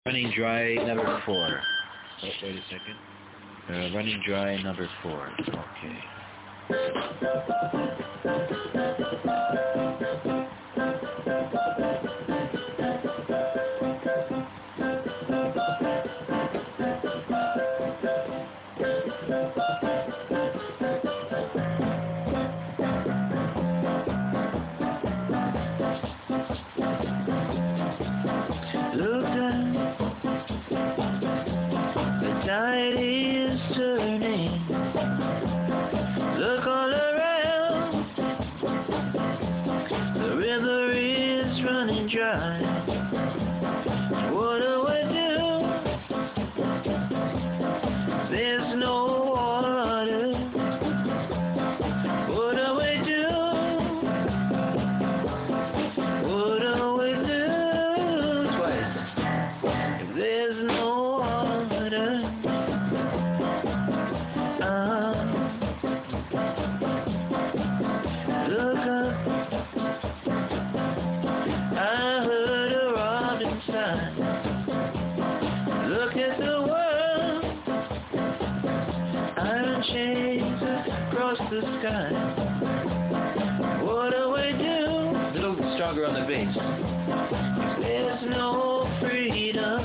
Running dry number 4. Oh, wait a second. Running dry number 4. Okay. Look down, the tide is turning. Look all around, the river is running dry. What do I do? There's no water. What do I do? What do I do? Twice. If there's no water, look up. I heard a robin sigh. Look at the world. Iron chains across the sky. What do I do? A little stronger on the bass. If there's no freedom,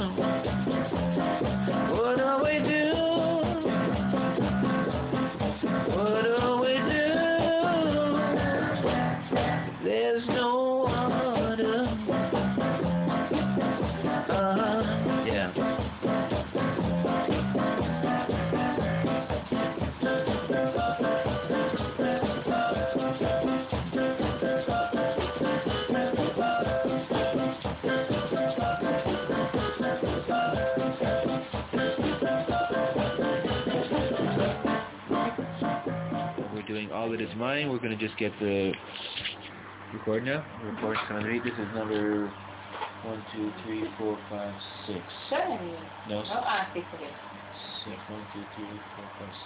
what do I do? What do I do? There's no water. Yeah. We're doing All That Is Mine. We're going to just get the record now. Record sound rate. This is number 1, 2, 3, 4, 5, 6. No, 6. 1, 2, 3, 4,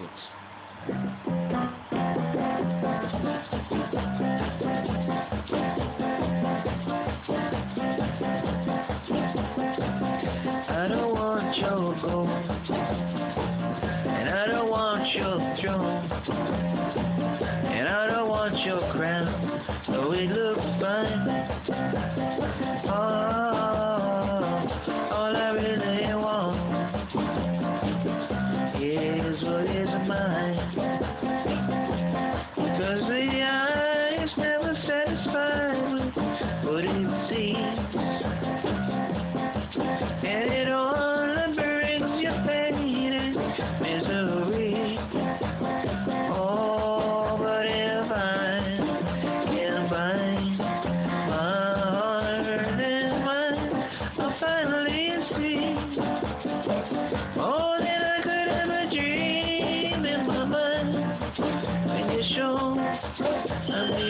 5, 6. I don't want your gold, and I don't want your throne, and I don't want your crown, though it looks fine. All I really want is what is mine, 'cause the eyes never satisfied with what it seems, and it only brings you pain and misery. Oh, but if I can find my heart and mind, I'll finally see all that I could ever dream in my mind. When you show me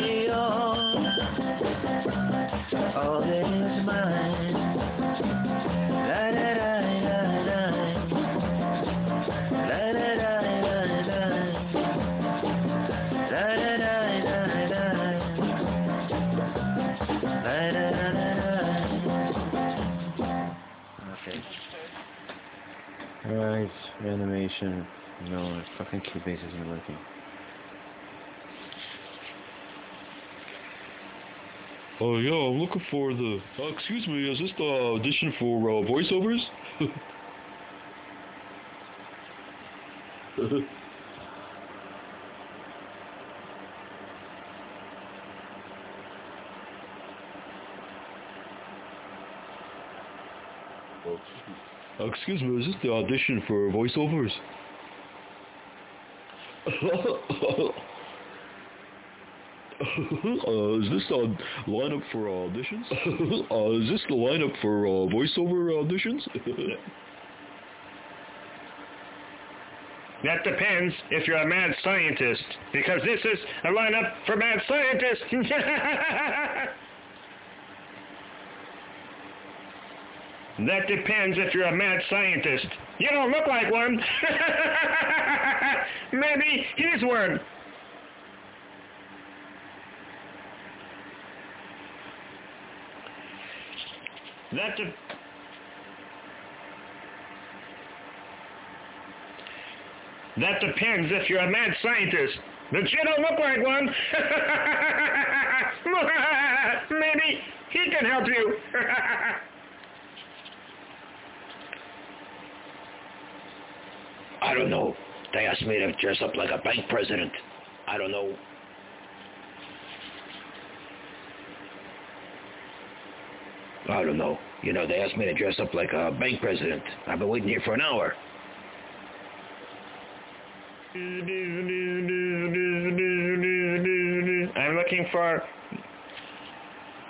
all that is mine. La da da da da, la da da da da, la da da da da, la da da da da. Okay. Alright, animation. No, the fucking Cubase isn't working. Oh yeah, I'm looking for the... excuse me, is this the audition for voiceovers? Excuse me, is this the audition for voiceovers? Is this the lineup for auditions? Is this the lineup for voiceover auditions? That depends if you're a mad scientist, because this is a lineup for mad scientists. That depends if you're a mad scientist. You don't look like one. Maybe he's one. That depends if you're a mad scientist. But you don't look like one. Maybe he can help you. I don't know. They asked me to dress up like a bank president. I don't know. I don't know. You know, they asked me to dress up like a bank president. I've been waiting here for an hour. I'm looking for